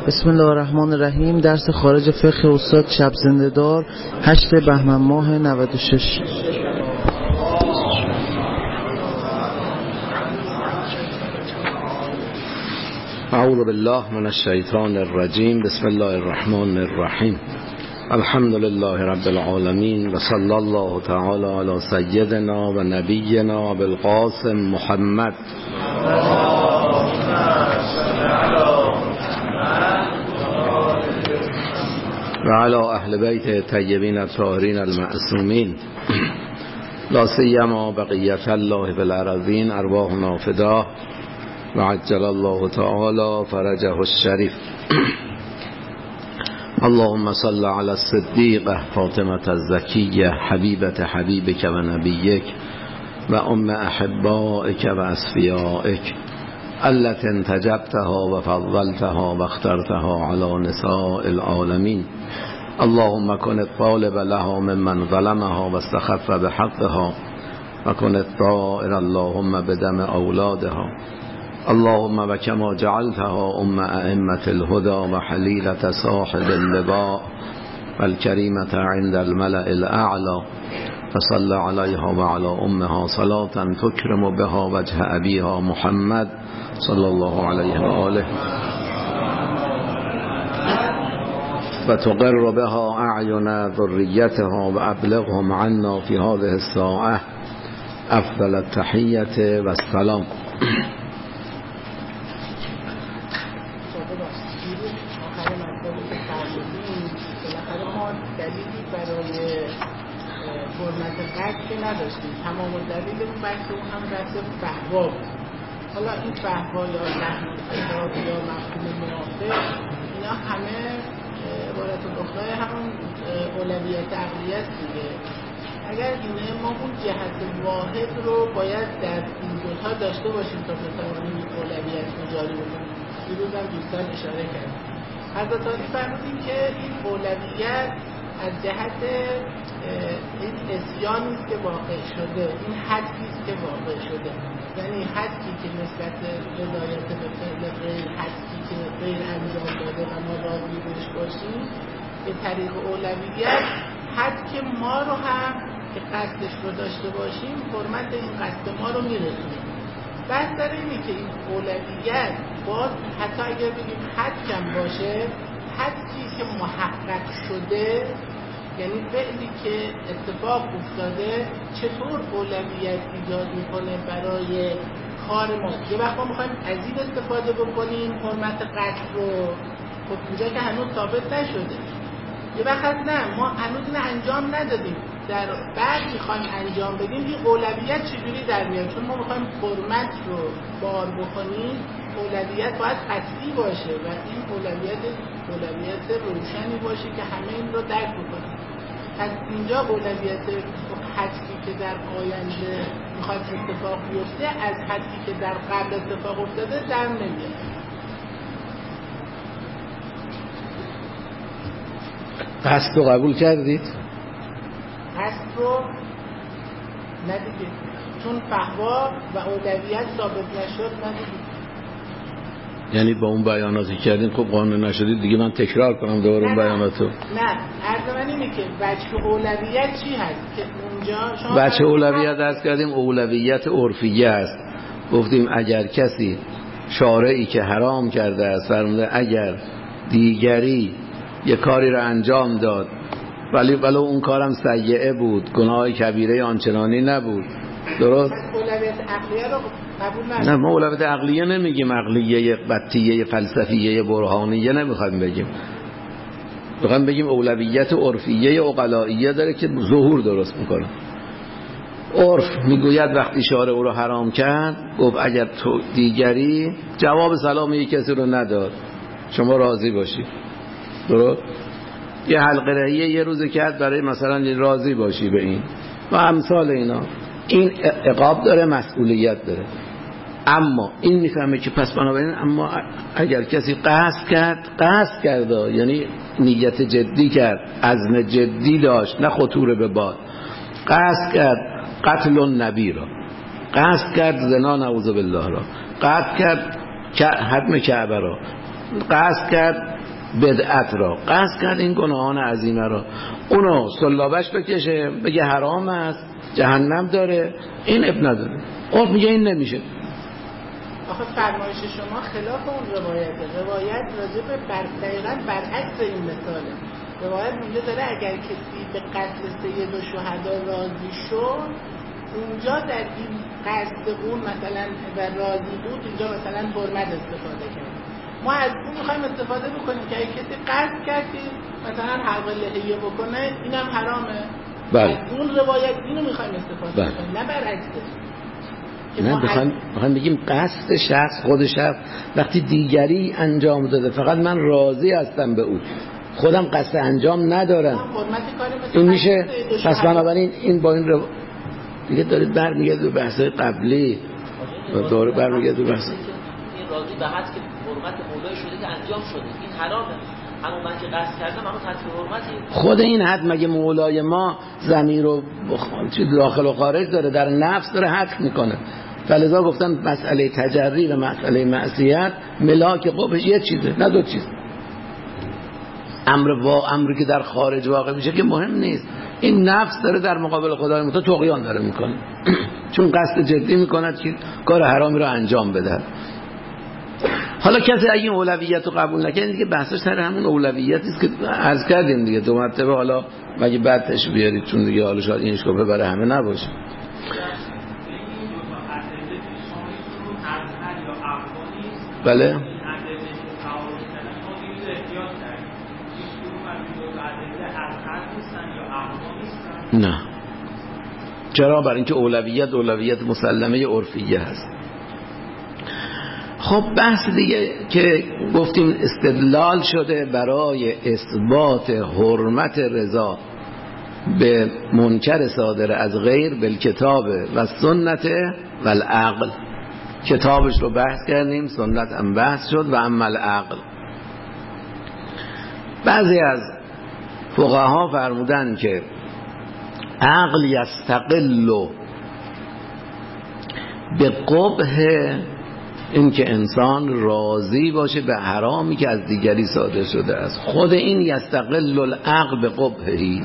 بسم الله الرحمن الرحیم. درس خارج فقه استاد شب زنده دار 8 بهمن ماه 96. اعوذ بالله من الشیطان الرجیم. بسم الله الرحمن الرحیم. الحمد لله رب العالمین و صلی الله تعالی علی سیدنا و نبینا ابو القاسم محمد و علی اهل بیت طیبین الطاهرین المعصومین لا سیما بقیت الله فی الارضین ارواحنا فداه و عجل الله تعالی فرجه الشریف. اللهم صل علی الصدیقه فاطمه الزکیه حبیبت حبیبک و نبیک و ام احبائک و اصفیائک التي انتجبتها و فضلتها و اخترتها على نساء العالمین. اللهم كن الطالب لها ممن ظلمها و استخف بحقها و كن الطائر اللهم بدم اولادها. اللهم و کما جعلتها ام ائمه الهدى و حلیلة صاحب اللواء و الکریمة عند الملأ الاعلی فصل علیها و علی امها صلاة تکرم بها وجه ابیها محمد صلی الله علیه و آله و تقر بها اعین ذریتها و ابلغهم عنا فی هذه الساعه افضل التحیة و السلام. حرمت قتل که نداشتیم. تمام دلیل اون بحث اون هم بحث فحوا بود. حالا این فحوا یا لحن الخطاب یا مفهوم موافق اینا همه عبارت الاخرى همون اولویت عقلیه است دیگه. اگر اینه ما اون جهت واحد رو باید در این دوتا داشته باشیم تا بتوانیم این اولویت رو جاری بکنیم. دیروز هم دوستان اشاره کردیم. حضرت علی فرمودیم که این اولویت از جهت این اسیانی است که واقع شده، این حدی است که واقع شده، یعنی حدی که نسبت ولایت به فعل غیر، حدی که غیر انجام داده و ما راضی بهش باشیم به طریق اولویت، حد که ما رو هم که قصدش رو داشته باشیم حرمت این قصد ما رو میرسونیم. بحث در اینه که این اولویت باز حتی اگر بگیم حد کم باشه، حدی که محقق شده یعنی فعلی که اتفاق افتاده چطور اولویت ایجاد میکنه برای کار ما. یه وقت ما میخوایم از این استفاده بکنیم حرمت قتل رو، خب اینجا که هنوز ثابت نشده. یه وقت نه، ما هنوز نه انجام ندادیم، در بعد میخوایم انجام بدیم. این اولویت چجوری در میاد؟ چون ما میخوایم حرمت رو بار بکنیم، اولویت باید قطعی باشه و این اولویت روشنی باشه که همه این رو درک بکنیم. پس اینجا اولویت حدی که در آینده میخواد اتفاق بیفته از حدی که در قبل اتفاق افتاده در نمیاد. قصد رو قبول کردید؟ قصد رو ندیدید، چون فحوا و اولویت ثابت نشد ندیدید. یعنی با اون بیاناتی کردیم خب قانع نشدید دیگه. من تکرار کنم دوباره اون بیاناتو؟ نه، عرض من اینه که وجه اولویت چی هست که اونجا شما وجه اولویت درست کردیم اولویت عرفیه است. گفتیم اگر کسی شارعی که حرام کرده است فرموده اگر دیگری یه کاری رو انجام داد ولی اون کارم سیئه بود، گناه کبیره آنچنانی نبود، درست؟ اولویت عقلیه رو قبول نداریم. نه، ما اولویت عقلیه نمیگیم، عقلیه بطیه فلسفیه برهانیه نمیخوایم بگیم. میخوایم بگیم اولویت عرفیه عقلائیه داره که ظهور درست میکنه. عرف میگوید وقتی شارع او رو حرام کرد گفت اگر تو دیگری جواب سلام یک کسی رو نداد شما راضی باشی، درست؟ یه حلقه رهیه یه روز کرد برای مثلا راضی باشی به این و امثال اینا. این عقاب داره، مسئولیت داره. اما این میفهمه که پس بنابراین اما اگر کسی قصد کرد یعنی نیت جدی کرد، عزم جدی داشت، نه خطوره به باد، قصد کرد قتل النبی را، قصد کرد زنا نعوذ بالله را، قصد کرد هدم کعبه را، قصد کرد بدعت را، قصد کرد این گناهان عظیمه را، اونو سلابش بکشه بگه حرام است، جهنم داره، این اب نداره. عرف میگه این نمیشه. آخه فرمایش شما خلاف اون روایت راجع به دقیقاً برعکس این مثاله. روایت میگه داره اگر کسی به قتل سید الشهدا راضی شد، اونجا در این قصد اون مثلا و راضی بود، اینجا مثلا حرمت استفاده کرد. ما از اون میخوایم استفاده بکنیم که اگه کسی قصد کردی مثلا حلق لحیه بکنه اینم حرامه. بله. از اون روایت اینو میخوایم استفاده کنیم، نه برعکسه. نه بخوایم بگیم قصد شخص، خود شخص وقتی دیگری انجام داده فقط من راضی هستم به او، خودم قصد انجام ندارم، این میشه. پس بنابراین این با این دیگه دارید برمیگرده به بحث‌های قبلی و دوره برمیگرده به بحث این راضی به حد که حرمت مولای شده که انجام شده، این حرامه. اما من که قصد کردم اما تطبیق حرمتی. خود این حد مگه مولای ما ضمیر و داخل و خارج داره، در نفس داره حد میکنه. فلذا گفتن مسئله تجری و مسئله معصیت ملاک قبهش یه چیزه نه دو چیز. امری که در خارج واقع میشه که مهم نیست، این نفس داره در مقابل خدای متعال طغیان داره میکنه چون قصد جدی میکند که کار حرامی رو انجام بده. حالا کسی اگه این اولویت رو قبول نکنه دیگه بحثش سر همون اولویتی است که عرض کردیم دیگه دو مرتبه. حالا مگه بعدش بیارید چون دیگه حالا شاید این اشکاله برای همه نباشه. بله نه. چرا؟ برای اینکه اولویت مسلمه عرفیه هست. خب بحث دیگه که گفتیم استدلال شده برای اثبات حرمت رضا به منکر صادر از غیر بالکتاب و سنت و العقل. کتابش رو بحث کردیم، سنت هم بحث شد و اما العقل. بعضی از فقها فرمودن که عقل یستقل به قبح این که انسان راضی باشه به حرامی که از دیگری صادر شده است. خود این یستقل العقل به قبحی.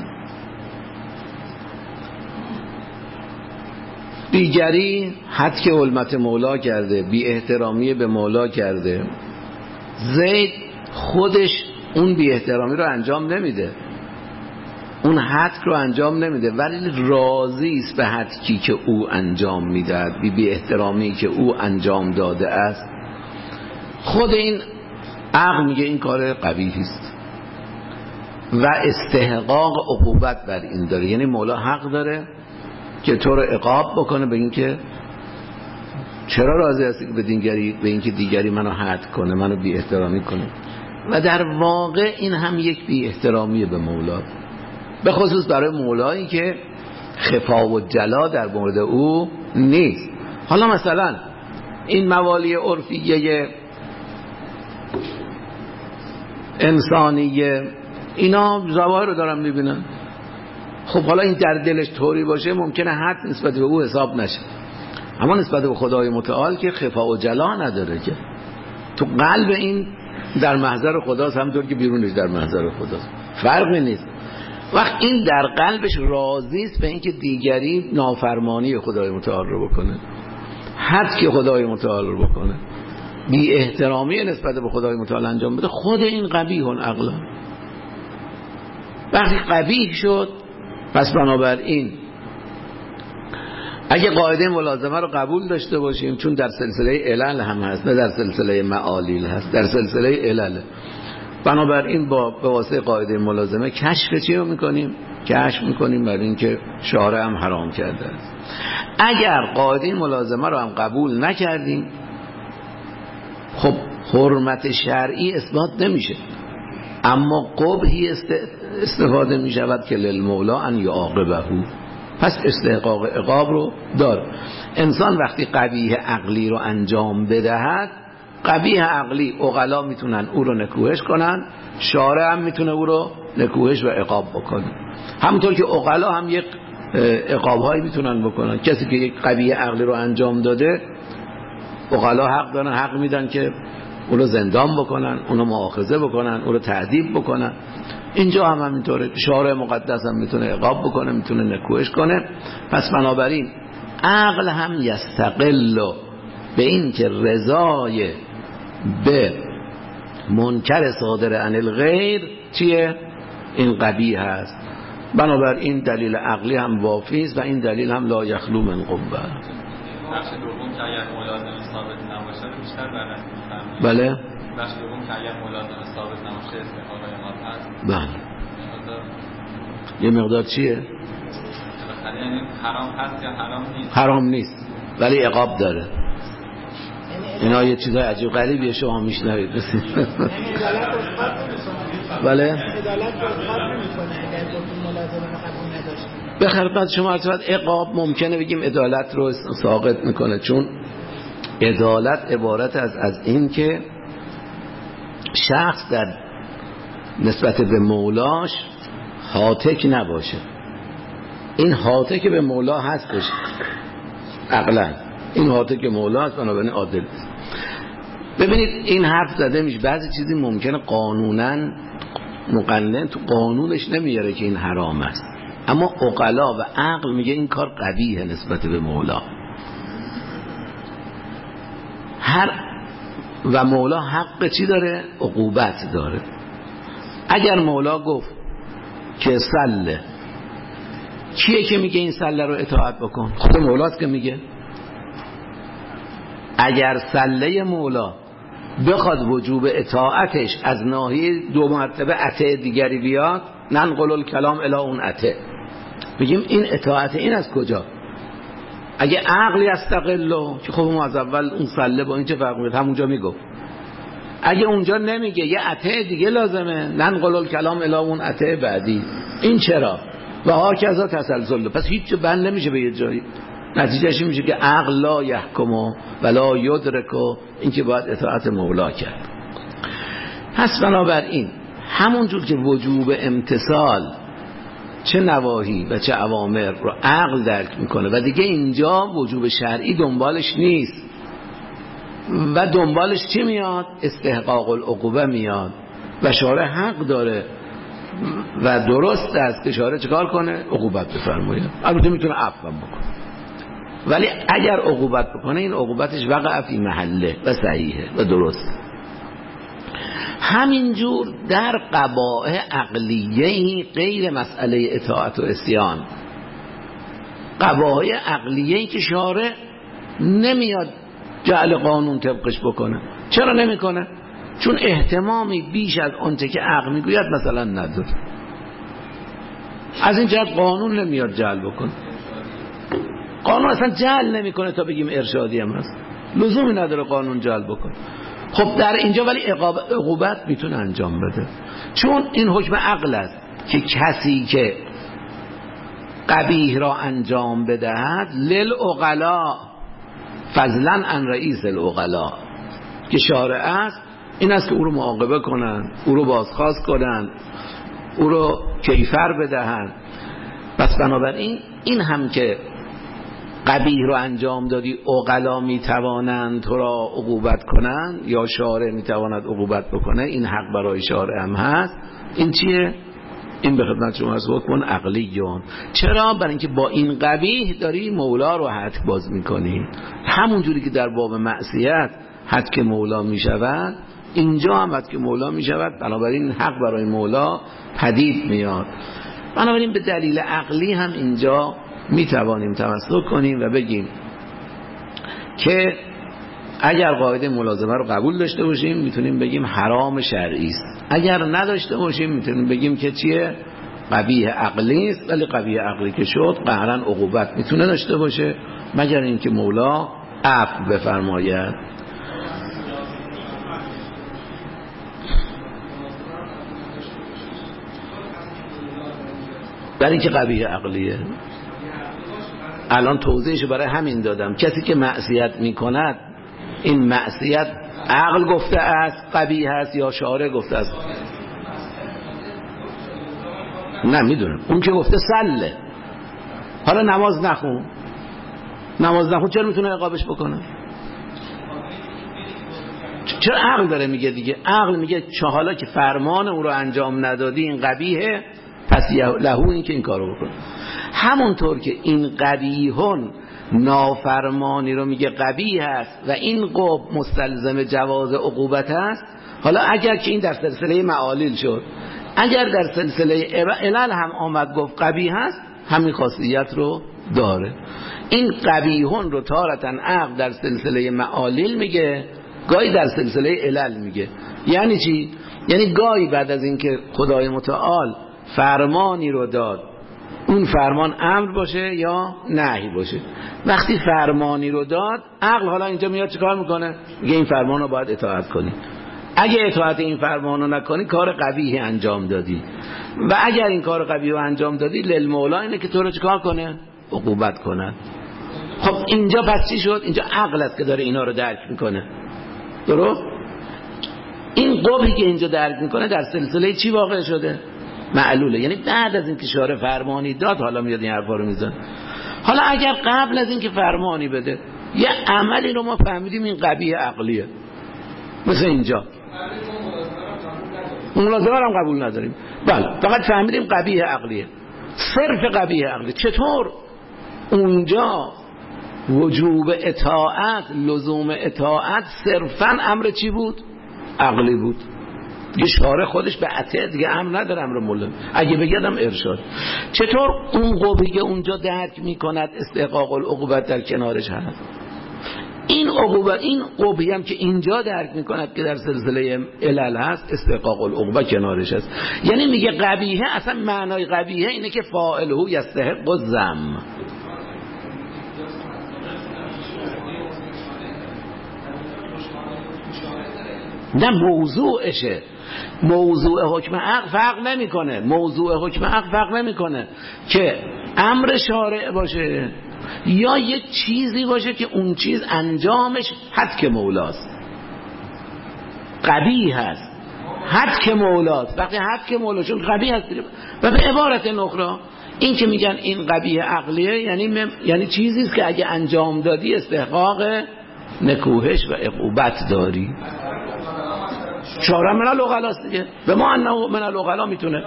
دیگری حد که حرمت مولا کرده، بی احترامی به مولا کرده، زید خودش اون بی احترامی رو انجام نمیده، اون حد رو انجام نمیده، ولی راضی است به حدی که او انجام میده، بی احترامی که او انجام داده است. خود این عقل میگه این کار قبیحی است و استحقاق عقوبت بر این داره. یعنی مولا حق داره که تو رو عقاب بکنه به این که چرا راضی هستی به این که دیگری منو حد کنه، منو بی احترامی کنه. و در واقع این هم یک بی احترامی به مولا، به خصوص برای مولایی که خفا و جلا در مورد او نیست. حالا مثلا این موالی عرفیه انسانیه اینا ظواهر رو دارن میبینن. خب حالا این در دلش طوری باشه ممکنه حد نسبت به او حساب نشه، اما نسبت به خدای متعال که خفا و جلا نداره، که تو قلب این در محضر خداست همونطور که بیرونش در محضر خداست، فرقی نیست. وقت این در قلبش راضی است به اینکه دیگری نافرمانی خدای متعال رو بکنه، حد که خدای متعال رو بکنه، بی احترامی نسبت به خدای متعال انجام بده، خود این قبیح عقلا. وقتی قبیح شد پس بنابراین اگه قاعده ملازمه رو قبول داشته باشیم، چون در سلسله علل هم هست نه در سلسله معالیل هست، در سلسله علل، بنابراین به واسطه قاعده ملازمه کشف چی رو میکنیم؟ کشف میکنیم برای اینکه شارع هم حرام کرده است. اگر قاعده ملازمه رو هم قبول نکردیم خب حرمت شرعی اثبات نمیشه، اما قبحی استفاده میشود که للمولا ان یعاقبه، پس استحقاق عقاب رو داره. انسان وقتی قبیح عقلی رو انجام بدهد، قبیح عقلی عقلا میتونن او رو نکوهش کنن، شارع هم میتونه او رو نکوهش و عقاب بکنه. همونطور که عقلا هم یک عقابهایی میتونن بکنن. کسی که یک قبیح عقلی رو انجام داده عقلا حق دارن، حق میدن که اونو زندان بکنن، اونو مؤاخذه بکنن، اونو تعذیب بکنن. اینجا هم همینطوره، شارع مقدس هم میتونه عقاب بکنه، میتونه نکوهش کنه. پس بنابراین عقل هم یستقل به این که رضای به منکر صادر عن الغیر چیه؟ این قبیح هست. بنابراین دلیل عقلی هم وافی است و این دلیل هم لا یخلو من قوه. بخش دوم که اگر ملازمه ثابت نباشه بیشتر بررسی می‌کنم. بله. بخش دوم که اگر ملازمه ثابت نباشه استحقاق عقاب هست. بله. یه مقدار چیه؟ یعنی حرام هست یا حرام نیست؟ حرام نیست ولی عقاب داره. اینا یه چیزای عجیب غریبیه شما میشنوید. بله. به خدمت شما عرض شود عقاب ممکنه بگیم عدالت رو ساقط میکنه، چون عدالت عبارت از این که شخص در نسبت به مولاش هاتک نباشه. این هاتک به مولا هستش عقلا، این هاتک مولا هست، بنابراین عادل است. ببینید این حرف زده میشه بعضی چیزی ممکنه قانونا مقنن تو قانونش نمیاره که این حرام است، اما عقلا و عقل میگه این کار قبیحه نسبت به مولا. و مولا حق چی داره؟ عقوبت داره. اگر مولا گفت که سله، کیه که میگه این سله رو اطاعت بکن؟ خود مولاست که میگه. اگر سله مولا بخواد وجوب اطاعتش از ناحیه دو مرتبه عطه دیگری بیاد، ننقل الکلام الی اون عطه، بگیم این اطاعت این از کجا؟ اگه عقلی استقلو که خب ما از اول اون سله با این چه فرق میکنه همونجا میگفت. اگه اونجا نمیگه یه عطه دیگه لازمه، ننقل الکلام الی اون عطه بعدی، این چرا؟ و ها کذا تسلسل. پس هیچ بند نمیشه به یه جایی. نتیجهش میشه که عقل لا یحکم و لا یدرک، این که باید اطاعت مولا کرد. پس بنابراین همونجور که وجوب امتثال چه نواهی و چه اوامر رو عقل درک میکنه و دیگه اینجا وجوب شرعی دنبالش نیست و دنبالش چی میاد؟ استحقاق العقوبه میاد و شارع حق داره و درست است که شارع چکار کنه؟ عقوبت بفرماید. البته میتونه عفو بکنه، ولی اگر عقوبت بکنه این عقوبتش وقع فی محله و صحیحه و درست. همینجور در قبائح عقلیه‌ای غیر مسئله اطاعت و عصیان، قبائح عقلیه‌ای که شارع نمیاد جعل قانون طبقش بکنه. چرا نمیکنه؟ چون اهتمامی بیش از آنچه که عقل میگوید مثلا نداره. از این جهت قانون نمیاد جعل بکنه. قانون اصلا جعل نمیکنه تا بگیم ارشادی هم هست، لزومی نداره قانون جعل بکنه. خب در اینجا ولی عقوبت میتونه انجام بده، چون این حکم عقل است که کسی که قبیح را انجام بدهد للعقلا فضلا عن رئیس العقلا، که شارع است این است که او رو معاقبه کنن، او رو بازخواست کنن، او رو کیفر بدهن. پس بنابراین این هم که قبیح رو انجام دادی عقلا میتوانند تو را عقوبت کنند یا شارع میتواند عقوبت بکنه، این حق برای شارع هم هست. این چیه؟ این به خدمت شما از حکم عقلیون. چرا؟ برای اینکه با این قبیح داری مولا رو حد باز میکنی. همون جوری که در باب معصیت حد که مولا میشود، اینجا هم حد که مولا میشود، بنابراین حق برای مولا پدید میاد. بنابراین به دلیل عقلی هم اینجا میتوانیم تمسک کنیم و بگیم که اگر قاعده ملازمه رو قبول داشته باشیم میتونیم بگیم حرام شرعی است، اگر نداشته باشیم میتونیم بگیم که چیه؟ قبیح عقلی است. ولی قبیح عقلی که شد قهرا عقوبت میتونه داشته باشه مگر اینکه مولا عفو بفرماید. در این که قبیح عقلیه. الان توضیحش برای همین دادم. کسی که معصیت میکند این معصیت عقل گفته است قبیح است یا شارع گفته است؟ نه میدونم. اون که گفته سله، حالا نماز نخون چرا میتونه عقابش بکنه؟ چرا عقل داره میگه دیگه. عقل میگه حالا که فرمان اون رو انجام ندادی این قبیحه، پس لهو این که این کارو بکن. همونطور که این قبیحون نافرمانی رو میگه قبیح است و این قبح مستلزم جواز عقوبت است، حالا اگر که این در سلسله معالیل شد، اگر در سلسله علل هم آمد گفت قبیح است، همین خاصیت رو داره. این قبیحون رو تارةً عقل در سلسله معالیل میگه، گاهی در سلسله علل میگه. یعنی چی؟ یعنی گاهی بعد از اینکه خدای متعال فرمانی رو داد، اون فرمان امر باشه یا نهی باشه، وقتی فرمانی رو داد عقل حالا اینجا میاد چیکار میکنه؟ میگه این فرمان رو باید اطاعت کنی. اگه اطاعت این فرمان رو نکنی کار قبیح انجام دادی، و اگر این کار قبیح رو انجام دادی للمولا اینه که تو رو چیکار کنه؟ عقوبت کنه. خب اینجا پس چی شد؟ اینجا عقل است که داره اینا رو درک میکنه. درست؟ این قبحی که اینجا درک میکنه در سلسله چی واقع شده؟ معلوله. یعنی بعد از اینکه شارع فرمانی داد حالا میاد این حرفا رو میزنه. حالا اگر قبل از اینکه فرمانی بده یه عملی رو ما فهمیدیم این قبیح عقلیه، مثل اینجا ملازمه هم قبول نداریم، بله فقط فهمیدیم قبیح عقلیه، صرف قبیح عقلیه. چطور اونجا وجوب اطاعت، لزوم اطاعت صرفا امر چی بود؟ عقلی بود. یه شارع خودش به عطیه دیگه امر نداره، امر مولا، اگه بگردم ارشاد. چطور اون قبحی که اونجا درک میکند استحقاق العقوبت در کنارش هست؟ این عقوبت، این قبحی هم که اینجا درک میکند که در سلسله علل هست استحقاق العقوبت کنارش هست. یعنی میگه قبیحه، اصلا معنای قبیحه اینه که فاعله یستحق الذم. نه موضوعشه، موضوع حکم عقل فرق نمیکنه، موضوع حکم عقل فرق نمیکنه که امر شارع باشه یا یک چیزی باشه که اون چیز انجامش حد مولاست، قبیح هست، حد مولاست. وقتی حد مولاست قبیح هست. و به عبارت اخرى این که میگن این قبیح عقلیه یعنی چیزی است که اگه انجام دادی استحقاق نکوهش و عقوبت داری. شارع من العقلاست دیگه، به ما انه من العقلا میتونه.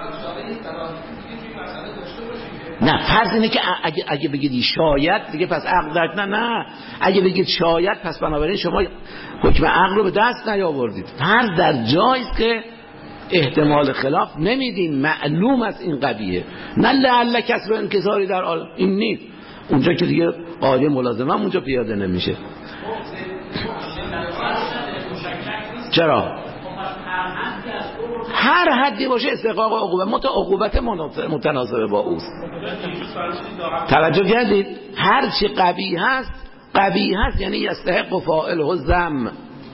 نه فرض اینه که اگه بگید شاید دیگه پس عقل درک، نه اگه بگید شاید پس بنابراین شما حکم عقل رو به دست نیاوردید. فرض در جایی است که احتمال خلاف نمیدین، معلوم است این قبیه، نه لعل کسب انکساری در آل، این نیست. اونجا که دیگه قاعده ملازمه اونجا پیاده نمیشه. چرا؟ هر حدی باشه استحقاق عقوبت، عقوبت متناسب با اوست. توجه کردید؟ هر چی قبیح هست یعنی یستحق فاعله الذم،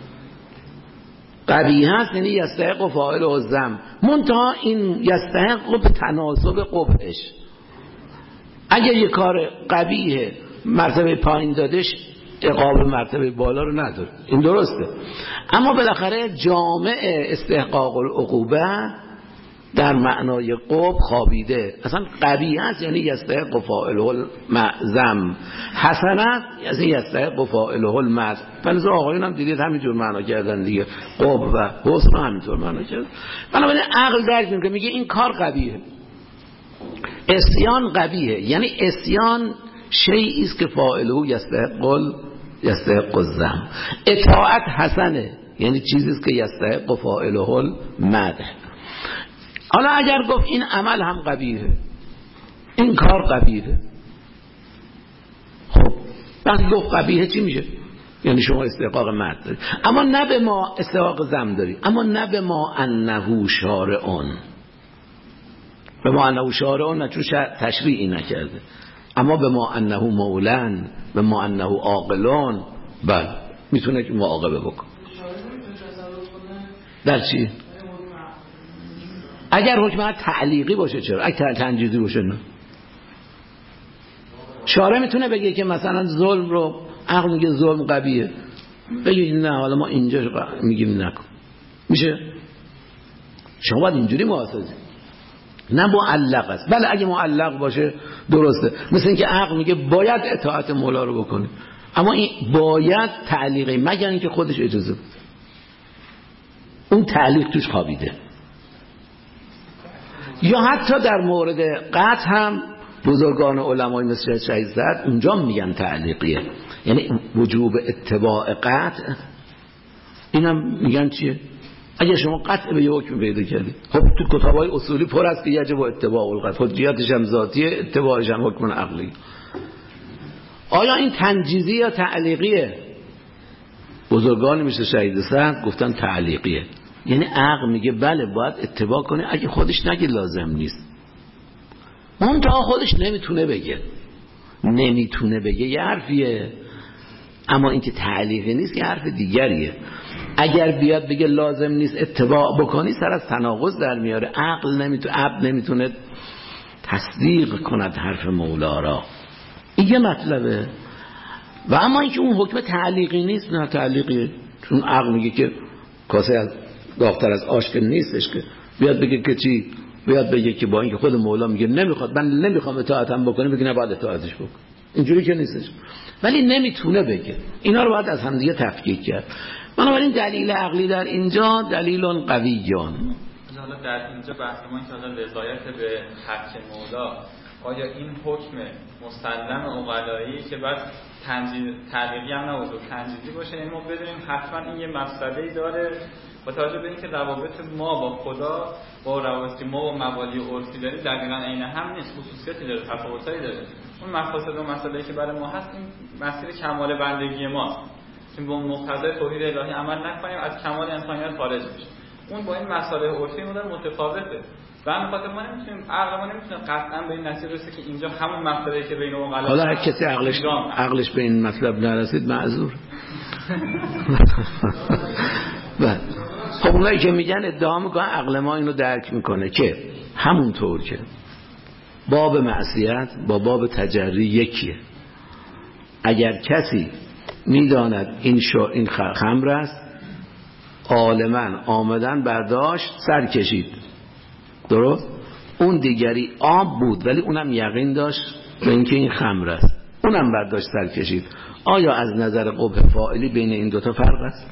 قبیح هست یعنی یستحق فاعله الذم، منتها این یستحق به تناسب قبحش. اگر یه کار قبیح مرتبه پایین دادش عقاب مرتبه بالا رو نداره، این درسته، اما بالاخره جامع استحقاق العقوبه در معنای قبح خوابیده. اصلا قبیح است یعنی یستحق فاعله المذم، حسنت یعنی یستحق فاعله المذم. فلذا آقایون هم دیدید همینجور معنا کردن دیگه، قبح و حسن همینطور معنا کردن. بنابراین عقل درک میکنه، میگه این کار قبیحه، عصیان قبیحه، یعنی عصیان شیئی است که فاعله یستحق الذم. اطاعت حسنه، یعنی چیزی است که یستحق فاعله المدح. حالا اگر گفت این عمل هم قبیحه، این کار قبیحه، خب وقتی گفت قبیحه چی میشه؟ یعنی شما استحقاق مدح دارید، اما نه به ما استحقاق ذم دارید، اما نه به ما انه شارعون، به ما انه شارعون نه چون تشریعی نکرده، اما به ما انه مولن، به ما انه عاقلون، بله میتونه که معاقبه بکن. در چی؟ اگر حکم تعلیقی باشه چرا؟ اگر تنجیزی باشه نه. شارع میتونه بگه که مثلا ظلم رو، عقل میگه ظلم قبیحه، بگید نه حالا ما اینجا میگیم نکن، میشه؟ شما باید اینجوری محاسبه، نه معلق است. بله اگه معلق باشه درسته، مثل اینکه عقل میگه باید اطاعت مولا رو بکنی، اما این باید تعلیقی مگر اینکه خودش اجازه بده. تعلیق توش خوابیده. یا حتی در مورد قطع هم بزرگان علمای مثل شهید زاد اونجا میگن تعلیقیه، یعنی وجوب اتباع قطع. اینم میگن چیه؟ اگه شما قطع به یه حکم پیدا کردی، خب تو کتابای اصولی پر است که یجب اتباع القطع، حجیتش هم ذاتیه، اتباعش هم حکم عقلی. آیا این تنجیزی یا تعلیقیه؟ بزرگان مثل شهید زاد گفتن تعلیقیه، یعنی عقل میگه بله باید اتباع کنه اگه خودش نگه لازم نیست. منتها خودش نمیتونه بگه یه حرفیه، اما اینکه تعلیقی نیست یه حرف دیگریه. اگر بیاد بگه لازم نیست اتباع بکنی سر از تناقض در میاره. عقل نمیتونه تصدیق کند حرف مولا را، این یه مطلبه. و اما اینکه اون حکم تعلیقی نیست، نه تعلیقیه، چون عقل میگه که کاسه از داغ‌تر از آش که نیستش که بیاد بگه که چی، بیاد بگه که با اینکه خود مولا میگه نمیخواد، من نمیخوام اطاعتم بکنه، بگه نباید اطاعتش بکن. اینجوری که نیستش، ولی نمیتونه بگه. اینا رو باید از هم دیگه تفکیک کرد. بنابراین دلیل عقلی در اینجا دلیل قویان. حالا در اینجا بحث ما که حالا رضایت به حق مولا، آیا این حکم مسلم عقلایی که بعد تعلیقی هم نباشه تنجیزی باشه، یعنی ما بدونیم حتما این یه مسئله‌ای داره با توجه به اینکه روابط ما با خدا با روابط ما با مبادی عرفی داریم دقیقاً عین هم نیست، خصوصیاتی داره، تفاوتایی داره. اون مقاصد و مسئله‌ای که برای ما هست این مسیر کمال بندگی ماست که با مقتضای توحید الهی عمل نکنیم از کمال انسانیت خارج بشیم. اون با این مسائل عرفی مدار متفاوته. و به خاطر ما نمیتونیم، عقل ما نمیتونه قطعا به این نتیجه برسه که اینجا همون مسئله‌ای که بین اون حالا هر کسی عقلش به این مطلب نرسید معذور. خب اونایی که میگن ادعا میکنن عقل ما اینو درک میکنه که همونطور که باب معصیت با باب تجری یکیه. اگر کسی میداند این خمر است، عالماً آمدن برداشت سر کشید، درست؟ اون دیگری آب بود ولی اونم یقین داشت به اینکه این خمر است، اونم برداشت سر کشید. آیا از نظر قبح فاعلی بین این دوتا فرق است؟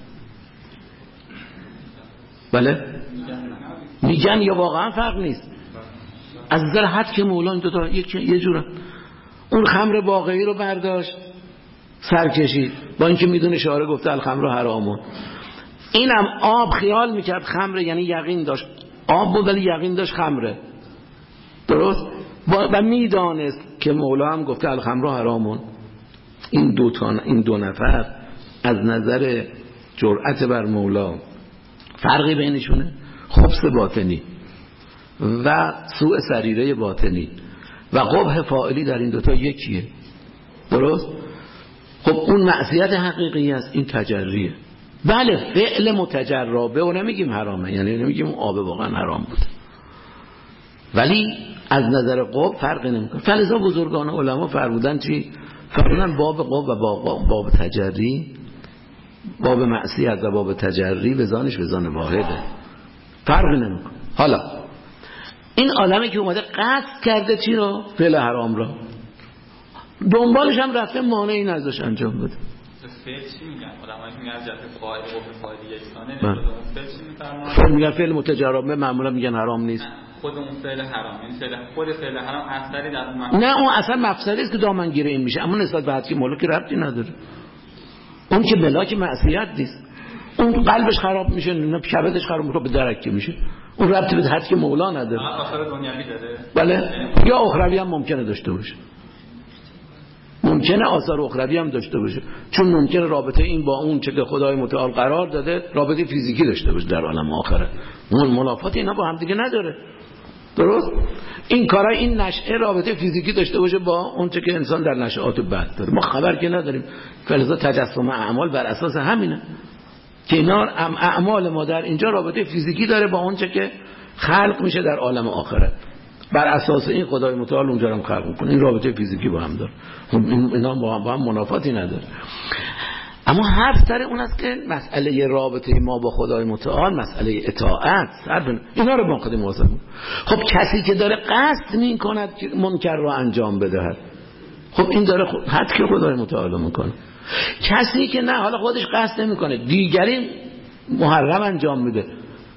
بله؟ میگن یا واقعا فرق نیست. از نظر حد که مولا این دوتا یه جوره. اون خمر واقعی رو برداشت سر کشید با اینکه میدونه شارع گفته الخمر حرامون. اینم آب خیال میکرد خمره، یعنی یقین داشت آب بود ولی یقین داشت خمره، درست؟ و میدانست که مولا هم گفته الخمر حرامون. این دو نفر از نظر جرأت بر مولا فرقی بینشونه؟ خبث باطنی و سوء سریره باطنی و قبح فاعلی در این دوتا یکیه، درست؟ خب اون معصیت حقیقی است، این تجریه. بله فعل متجربه و نمیگیم حرامه، یعنی نمیگیم اون آب واقعا حرام بود، ولی از نظر قبح فرقی نمیکنه. فلذا بزرگان علما فرمودن چی؟ فرمودن باب قبح و باب تجری، باب معصیت و باب تجری وزانش وزان واحده، فرقی نمیکنه. حالا این عالمی که اومده قصد کرده چی رو؟ فعل حرام رو، دنبالش هم رفته مانعی نذاش انجام بده. فعل چی میگن؟ علمایی میگن از جهت فاعل و فاعل یکسانه نمیشه. فعل چی میفرمایند؟ میگن فعل متجربه معمولا میگن حرام نیست. خود اون فعل حرام، این خود فعل حرام اثری در اون نه اون اصلا مفسده است که دامنگیره این میشه، اما نسبت به حد که مولا که ربطی نداره. اون که ملاک معصیت نیست، اون قلبش خراب میشه، نه کبدش خراب میشه، به درک میشه، اون ربطی به حد که مولا نداره. آخر دنیوی داره. بله یا اخروی هم ممکنه داشته باشه، ممکنه آثار اخروی هم داشته باشه، چون ممکنه رابطه این با اون چه که خدای متعال قرار داده رابطه فیزیکی داشته باشه در عالم آخرت. اون منافات اینا با هم دیگه نداره، درست؟ این کارای این نشأه رابطه فیزیکی داشته باشه با اون چه که انسان در نشأات بعد داره، ما خبر که نداریم. فلذا تجسم اعمال بر اساس همینه که اینا اعمال ما در اینجا رابطه فیزیکی داره با اون چه که خلق میشه در عالم آخرت. بر اساس این خدای متعال اونجا هم خلق میکنه، این رابطه فیزیکی با هم داره، اینا با هم منافاتی نداره. اما حرف سر اون است که مسئله رابطه ما با خدای متعال مسئله اطاعت، اینا رو با خودمون واسه. خب کسی که داره قصد میکند که منکر رو انجام بدهد، خب این داره حد که خدای متعال میکنه. کسی که نه حالا خودش قصد نمیکنه دیگری محرم انجام میده،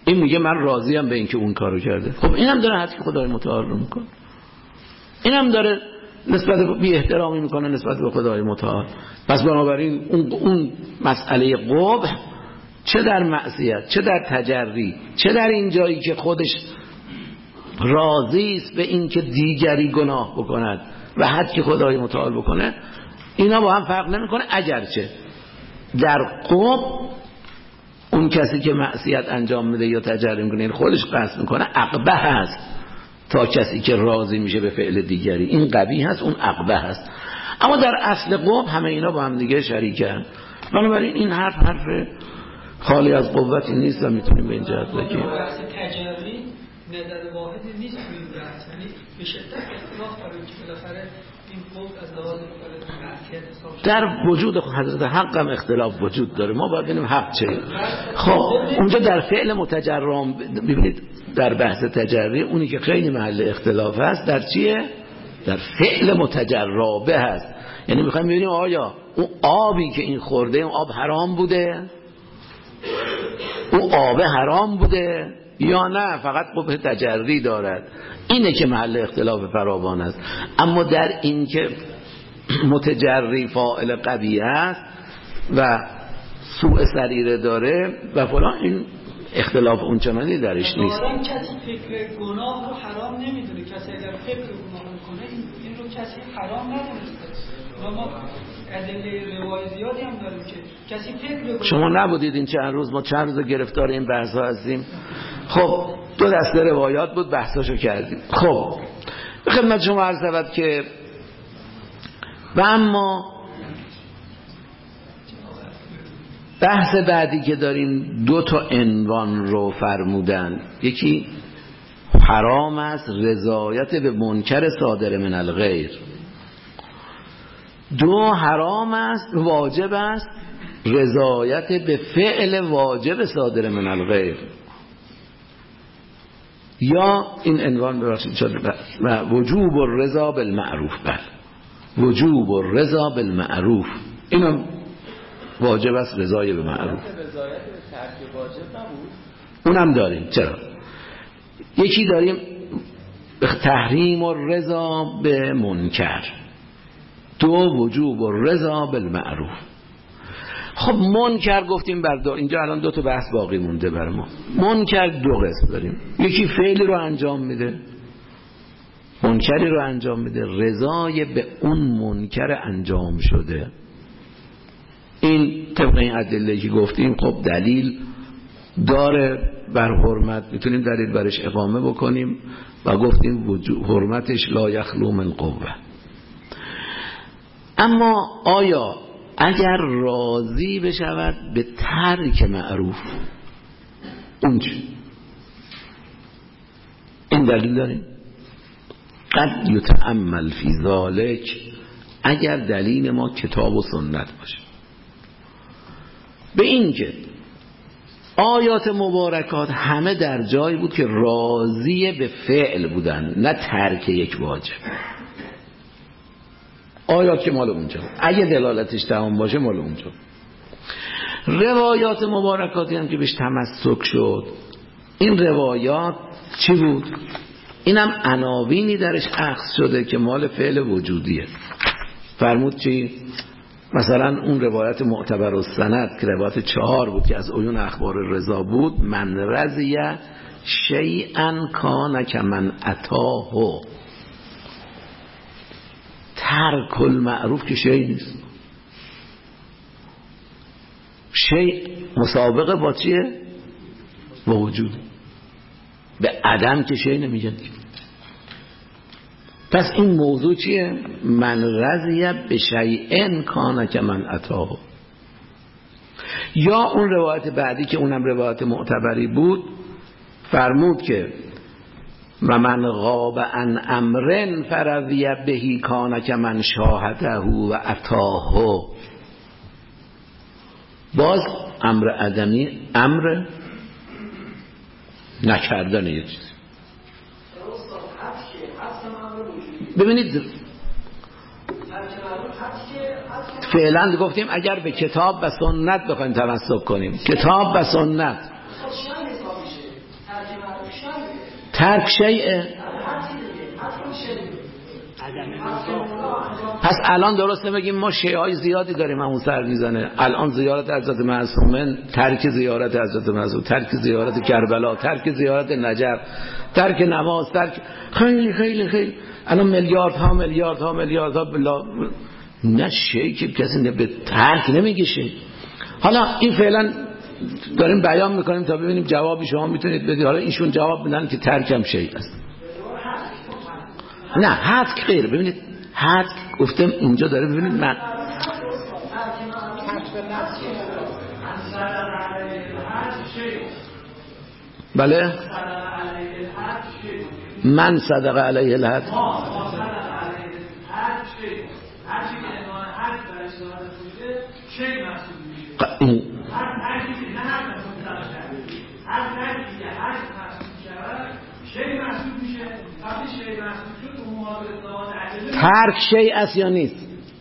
این میگه من راضیم به اینکه اون کارو کرده. خب اینم داره حد که خدای متعال رو میکنه، اینم داره نسبت به بی احترامی میکنه نسبت به خدای متعال. پس بنابراین اون مسئله قبح چه در معصیت، چه در تجری، چه در این جایی که خودش راضی است به این که دیگری گناه بکند و حد که خدای متعال بکنه، اینا با هم فرق نمیکنه. اگرچه در قبح اون کسی که معصیت انجام میده یا تجری میکنه خودش قصد میکنه عقبه هست تا کسی که راضی میشه به فعل دیگری. این قبیح هست، اون عقبه هست. اما در اصل قبح همه اینا با هم دیگه شریکن. بنابراین این حرف خالی از قوتی نیست و میتونیم به این جهت بگیم بحث تجری نظر واحدی نیست توی این بحث، یعنی به شدت اختلاف داره که بالاخره این قبح از لحاظ معصیت حساب در وجود حضرت حق هم اختلاف وجود داره. ما باید ببینیم حق چه. خب اونجا در فعل متجرم ببینید، در بحث تجری اونی که خیلی محل اختلاف هست در چیه؟ در فعل متجربه هست. یعنی میخوایم ببینیم آیا اون آبی که این خورده اون آب حرام بوده، اون آب حرام بوده یا نه فقط قبح تجری دارد. اینه که محل اختلاف فراوان است. اما در این که متجری فاعل قبیح است و سوء سریره داره و فلان، این اختلاف اونچنانی درش نیست. واقعا کسی فکر گناه رو حرام نمیدونه. کسی اگر فکر گناه میکنه این رو کسی حرام ندونسته. ما ادله روای زیادی هم داریم که کسی فکر شما نبودید این چند روز، ما چند روز گرفتار این بحثا هستیم. خب 2 دسته روایات بود، بحثاشو کردیم. خب به خدمت شما عرض شود که و اما بحث بعدی که داریم 2 عنوان رو فرمودن. یکی حرام است رضایت به منکر صادر من الغیر، 2 حرام است واجب است رضایت به فعل واجب صادر من الغیر. یا این عنوان ببخشید شده و وجوب الرضا بالمعروف. وجوب الرضا بالمعروف، اینم واجب است رضای به معروف. رضایت به ترک واجب نبود؟ اونم داریم. چرا؟ یکی داریم تحریم الرضا به منکر، 2 وجوب الرضا بالمعروف. خب منکر گفتیم بردار. اینجا الان 2 تا بحث باقی مونده بر ما. منکر 2 قسم داریم. یکی فعلی رو انجام میده، منکری رو انجام میده، رضای به اون منکر انجام شده. این طبق این ادله که گفتیم خب دلیل داره بر حرمت، میتونیم دلیل برش اقامه بکنیم و گفتیم حرمتش لا یخلو من قوه. اما آیا اگر راضی بشود به ترک معروف، اون چی؟ این دلیل داریم. قد یتأمل فی ذالک، اگر دلیل ما کتاب و سنت باشه به این که آیات مبارکات همه در جایی بود که راضی به فعل بودن، نه ترک یک واجب. آیات که مال اونجا، اگه دلالتش تمام باشه مال اونجا. روایات مبارکاتی هم که بهش تمسک شد، این روایات چی بود؟ اینم عناوینی درش اخذ شده که مال فعل وجودیه. فرمود چی؟ مثلا اون روایت معتبر السند که روایت 4 بود که از عیون اخبار رضا بود، من رضی شیئا کان کمن اتاه. ترک المعروف که شیء نیست. شیء مسابقه با چیه؟ با وجود. به عدم که شیء نمیگن. پس این موضوع چیه؟ من رضی به شیء کان کمن اتاه. یا اون روایت بعدی که اونم روایت معتبری بود، فرمود که و من غاب عن امر فرضی بهی کان کمن شاهده و اتاه. باز امر عدمی، امر نکردن یه چیز. ببینید فعلا گفتیم اگر به کتاب و سنت بخوایم تمسک کنیم، کتاب و سنت ترک شیئه. پس الان درسته بگیم ما شیعه‌های زیادی داریم همون سر میزنه. الان زیارت حضرت معصومه، ترک زیارت حضرت معصوم، ترک زیارت کربلا، ترک زیارت نجف، ترک نماز، ترک خیلی خیلی خیلی الان میلیاردها بلا نه شیعه کسی به ترک نمیگیشه. حالا این فعلا داریم بیان میکنیم تا ببینیم جوابی شما میتونید بدید. حالا ایشون جواب بدن که ترکم شیعه است. نه حد غیر. ببینید حد گفتم اونجا داره. ببینید من بله من صدق علیه الحد ترک شیء است یا نیست؟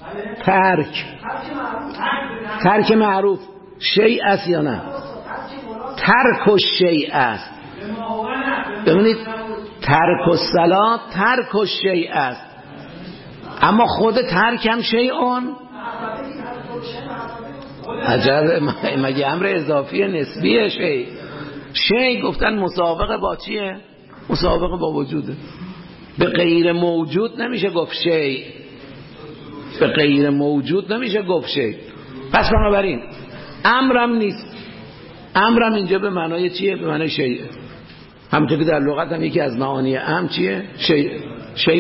ترک معروف شیء است یا نه؟ ترک الشیء است. ببینید ترک الصلاة ترک الشیء است، اما خود ترک هم شیءون. عجب، مگه امر اضافی نسبیه؟ شیء گفتن مسابقه با چیه؟ مسابقه با وجوده. به غیر موجود نمیشه گفت شیء، به غیر موجود نمیشه گفت شیء. پس بنابراین امرم نیست. امرم اینجا به معنای چیه؟ به معنای شیء. همونطور که در لغت هم یکی از معانی امر چیه؟ شیء.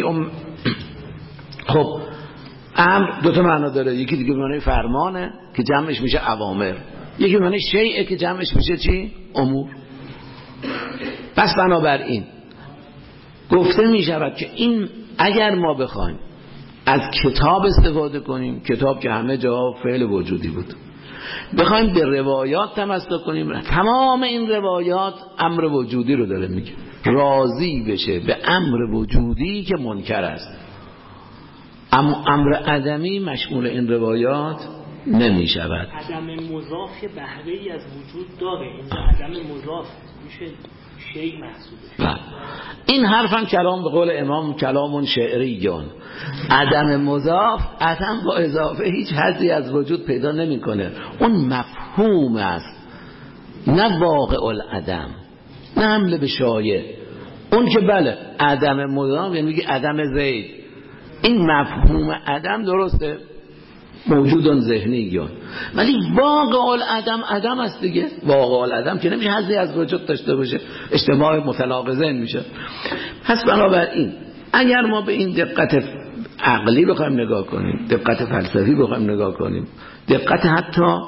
خب امر دو تا معنا داره. یکی دیگه به معنای فرمانه که جمعش میشه اوامر، یکی به معنای شیء که جمعش میشه چی؟ امور. پس بنابراین گفته میشود که این اگر ما بخوایم از کتاب استفاده کنیم، کتاب که همه جا فعل وجودی بود، بخوایم به روایات تمسک کنیم، تمام این روایات امر وجودی رو داره میگه. راضی بشه به امر وجودی که منکر است، اما امر عدمی مشمول این روایات نمی شود. عدم مضاف بهره‌ای از وجود داره. اینجا عدم مضاف میشه شیء محسوبه. این حرفم کلام به قول امام کلامون شعریون. عدم مضاف عدم با اضافه هیچ حدی از وجود پیدا نمیکنه. اون مفهوم است، نه واقع العدم، نه حمله به شایع. اون که بله عدم مضاف یعنی میگه عدم زید، این مفهوم عدم درسته، موجودون ذهنیون، ولی واقع العدم عدم است دیگه. واقع العدم که نمیشه حظی از وجود داشته باشه، اجتماع متناقضین میشه. پس بنابراین اگر ما به این دقت عقلی بخوایم نگاه کنیم، دقت فلسفی بخوایم نگاه کنیم، دقت حتی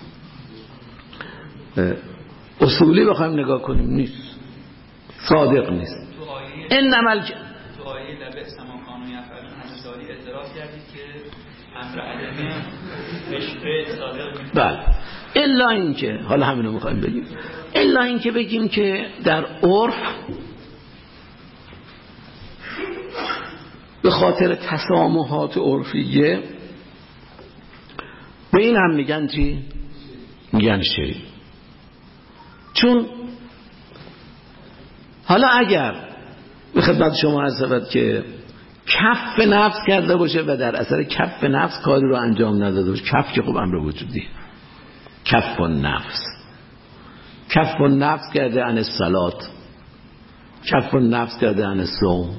اصولی بخوایم نگاه کنیم، نیست، صادق نیست. این عمل تو آیه لبئس ما کانوا یفعلون همسالی اعتراض کردید که امر عدمی نشبه صادق میشه. بله، الا اینکه حالا همینو میخوایم بگیم، الا اینکه بگیم که در عرف به خاطر تسامحات عرفیه به این هم میگن چی؟ میگن شیء. چون حالا اگر به خدمت شما عرض شود که کف نفس کرده باشه و در اثر کف نفس کاری رو انجام نداده باشه، کف که خب امر وجودی، کف نفس کرده عن الصلات، کف نفس کرده عن الصوم،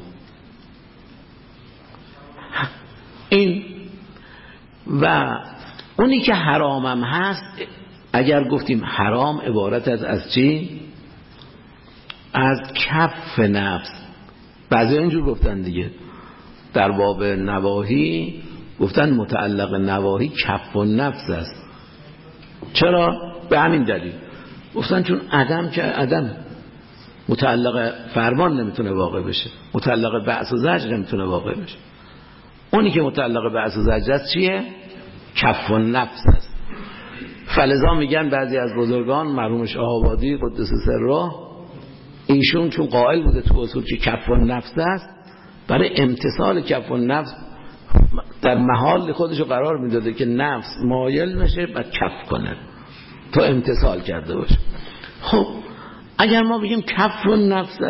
این و اونی که حرامم هست، اگر گفتیم حرام عبارت از چی؟ از کف نفس. بعضی اینجور گفتن دیگه، در باب نواهی گفتن متعلق نواهی کف نفس است. چرا؟ به همین دلیل گفتن چون عدم که عدم متعلق فرمان نمیتونه واقع بشه، متعلق بعث و زجر نمیتونه واقع بشه. اونی که متعلق بعث و زجر است چیه؟ کف نفس است. فلذا میگن بعضی از بزرگان، مرحوم شاه آبادی قدس سره، ایشون چون قائل بوده تو اصول که کف نفس است، برای امتصال کف نفس در محال خودشو قرار میداده که نفس مایل نشه و کف کنه تا امتصال کرده باشه. خب اگر ما بگیم کف النفس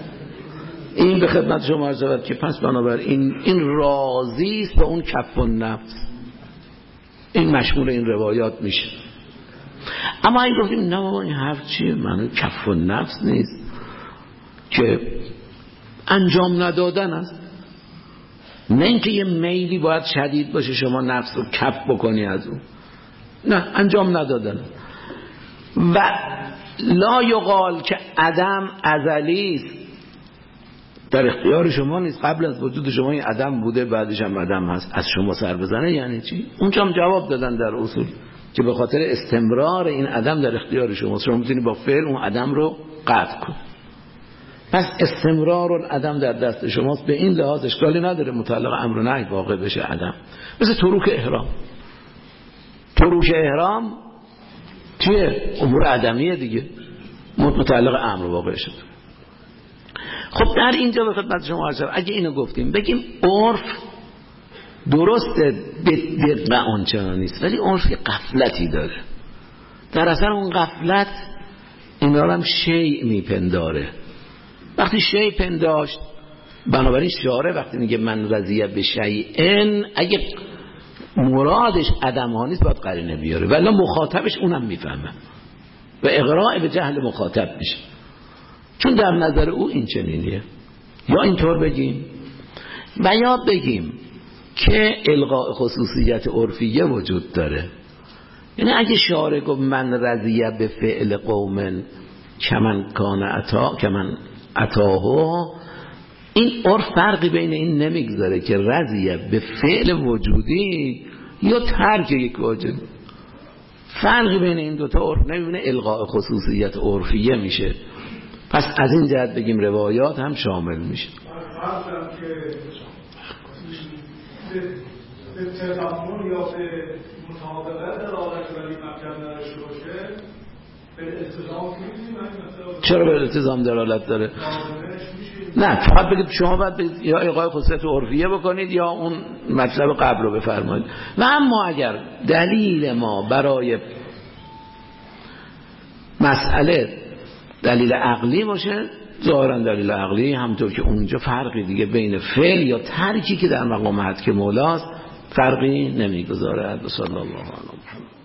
این به خدمت شما عرض شود که پس بنابراین این راضی است به اون کف النفس، این مشمول این روایات میشه. اما اگه گفتیم نه بابا این حرف چیه، معنی کف النفس نیست که انجام ندادن است، نه اینکه یه میلی باید شدید باشه شما نفس رو کف بکنی از اون، نه انجام ندادن. و لا یقال که عدم ازلی است، در اختیار شما نیست، قبل از وجود شما این عدم بوده بعدش هم عدم هست، از شما سر بزنه یعنی چی؟ اونجا هم جواب دادن در اصول که به خاطر استمرار این عدم در اختیار شما میتونی با فعل اون عدم رو قطع کن. پس استمرار العدم در دست شماست، به این لحاظ اشکالی نداره متعلق امر و نهی واقع بشه عدم. مثل تروک احرام، تروک احرام چیه؟ امور عدمیه دیگه، متعلق امر واقع شد. خب در اینجا به خدمت شما عرض اگه اینو گفتیم بگیم عرف درسته به دقیقه آنچنان نیست، ولی عرف یه غفلتی داره، در اثر اون غفلت اینا رو هم شیء میپنداره. وقتی شیء پنداشت، بنابراین شارع وقتی میگه من رضیه به شیء، اگه مرادش عدم ها نیست باید قرینه بیاره، ولی مخاطبش اونم میفهمه و اغراء به جهل مخاطب میشه، چون در نظر او این چنینیه. یا اینطور بگیم و یا بگیم که الغاء خصوصیت عرفیه وجود داره، یعنی اگه شارع گفت من رضیه به فعل قوم کمن کان عطا کمن عطاهو، این عرف فرقی بین این نمیگذاره که رضیه به فعل وجودی یا ترک یک واجب، فرقی بین این دوتا عرف نمیبینه، الغاء خصوصیت عرفیه میشه. پس از این جهت بگیم روایات هم شامل میشه. فرضاً که به تضمن یا به مطابقت دلالت ولی مطلب نداشته باشه، به التزام می‌تونیم. چرا به التزام دلالت داره؟ نه فقط بگید شما باید یا الغاء خصوصیت عرفیه بکنید یا اون مطلب قبل رو بفرمایید. و اما اگر دلیل ما برای مسئله دلیل عقلی باشه، ظاهرا دلیل عقلی همونطور که اونجا فرقی دیگه بین فعل یا ترکی که در مقام حد که مولاست فرقی نمیگذاره. صلی الله علیه و